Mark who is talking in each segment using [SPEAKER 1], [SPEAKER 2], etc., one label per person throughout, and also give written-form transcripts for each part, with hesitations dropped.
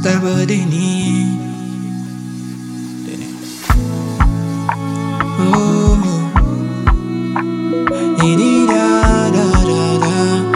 [SPEAKER 1] Stabadini. Oh, da da da da.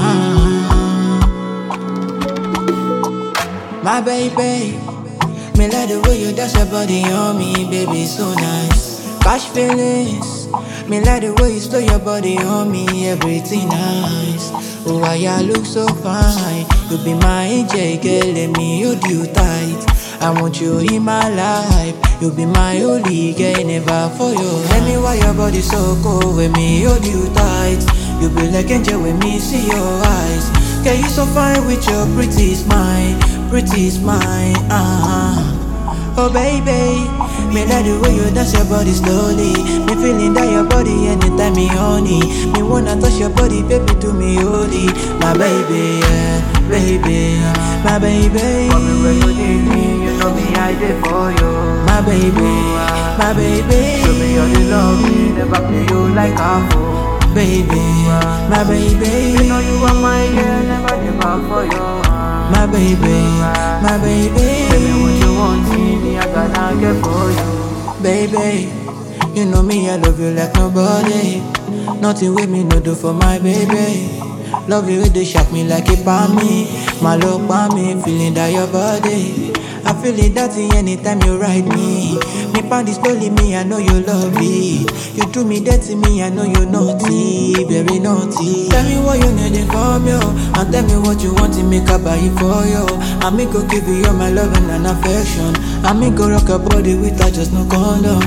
[SPEAKER 1] My baby, me like the way you dance your body on me, baby, so nice. Catch feelings, me like the way you slow your body on me, everything nice. Oh, why you look so fine? You be my angel, girl, let me hold you tight. I want you in my life. You be my only girl, never for you. Tell me why your body so cold when me hold you tight. You be like angel when me see your eyes. Girl, you so fine with your pretty smile, pretty smile. Oh baby, me like the way you dance your body slowly. Me feeling that your body anytime me honey. Me wanna touch your body, baby, to me holy. My baby, yeah, baby, my baby.
[SPEAKER 2] For me when you need me, you know me I did for you.
[SPEAKER 1] My baby, my baby.
[SPEAKER 2] Show me all the love, me never play you like a fool.
[SPEAKER 1] Baby, my baby.
[SPEAKER 2] You know you are my girl, never give up for you.
[SPEAKER 1] My baby, my baby.
[SPEAKER 2] Tell me what you want, me I gonna get for you.
[SPEAKER 1] Baby, you know me, I love you like nobody. Nothing with me, no do for my baby. Love you, they shock me like it by me. My love by me, feeling that your body. I feel it dirty anytime you ride me. Me panty slowly, me, I know you love it. You do me dirty, me, I know you naughty, very naughty. Tell me what you need from you, and tell me what you want to make I buy it for you. I me go give you all my love and affection. I me go rock your body without just no condom.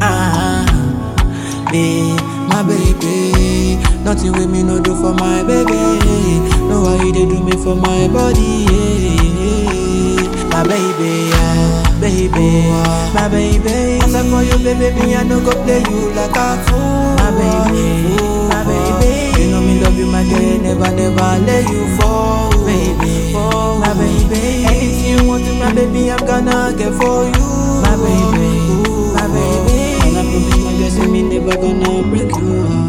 [SPEAKER 1] Babe, my baby. Nothing with me, no do for my baby. No why you they do me for my body, yeah. My baby, yeah, baby, my baby. I said for you, baby, I no go play you like a fool. My baby, my baby. You know me love you, my girl, never let you fall, baby, my baby. Anything you want to, my baby, I'm gonna get for you, my baby, my baby. And I promise my girl, say me never gonna break you.